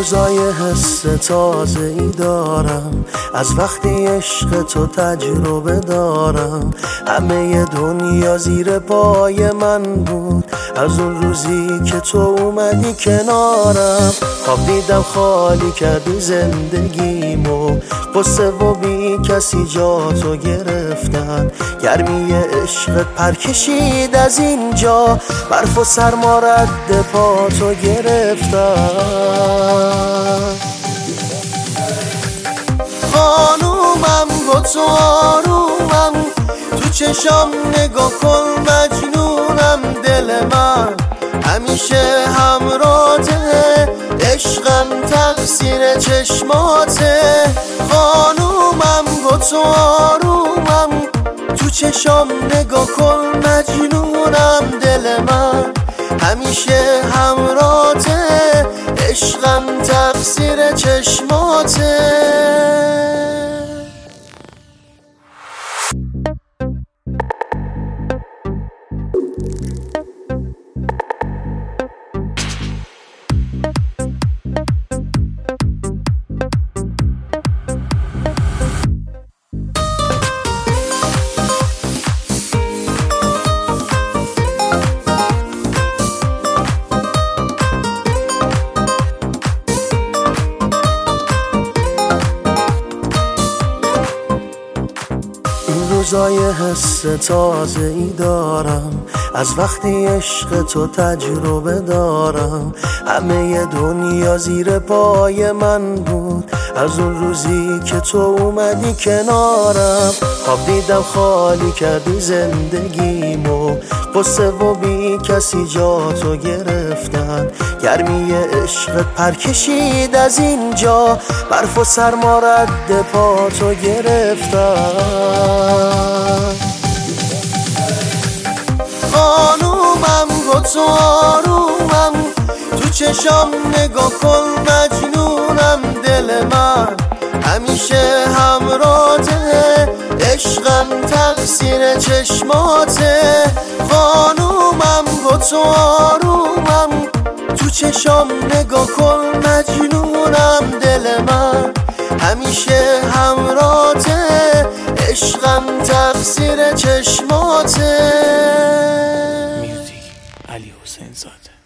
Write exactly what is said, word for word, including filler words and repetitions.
روزای حس تازه ای دارم، از وقتی عشق تو تجربه دارم. همه دنیا زیر پای من بود از اون روزی که تو اومدی کنارم. خواب دیدم خالی کردی زندگیمو، قصه و بی کسی جا تو گرفتن. گرمی عشقت پر کشید از اینجا، برف و سرما رد پا تو گرفتن. خانومم گو تو آرومم، تو چشام نگاه کن مجنونم. دل من همیشه همراته، عشقم تقصیر چشماته. خانومم گو تو آرومم، تو چشام نگاه کن مجنونم. دل من همیشه همراته، عشقم تقصیر چشماته. روزای حس تازه ای دارم، از وقتی عشق تو تجربه دارم. همه دنیا زیر پای من بود از اون روزی که تو اومدی کنارم. خواب دیدم خالی کردی زندگیمو، قصه و بی کسی جا تو گرفتن. گرمی عشقت پر کشید از اینجا، برف و سرما رد پا تو گرفتن. خانومم گو تو آرومم، تو چشام نگاه کن مجنونم. دل من همیشه همراته، عشقم تقصیر چشماته. خانومم گو تو آرومم، تو چشام نگاه کن مجنونم. دل من همیشه همراته، عشقم تقصیر چشماته. میوزیک علی حسین زاده.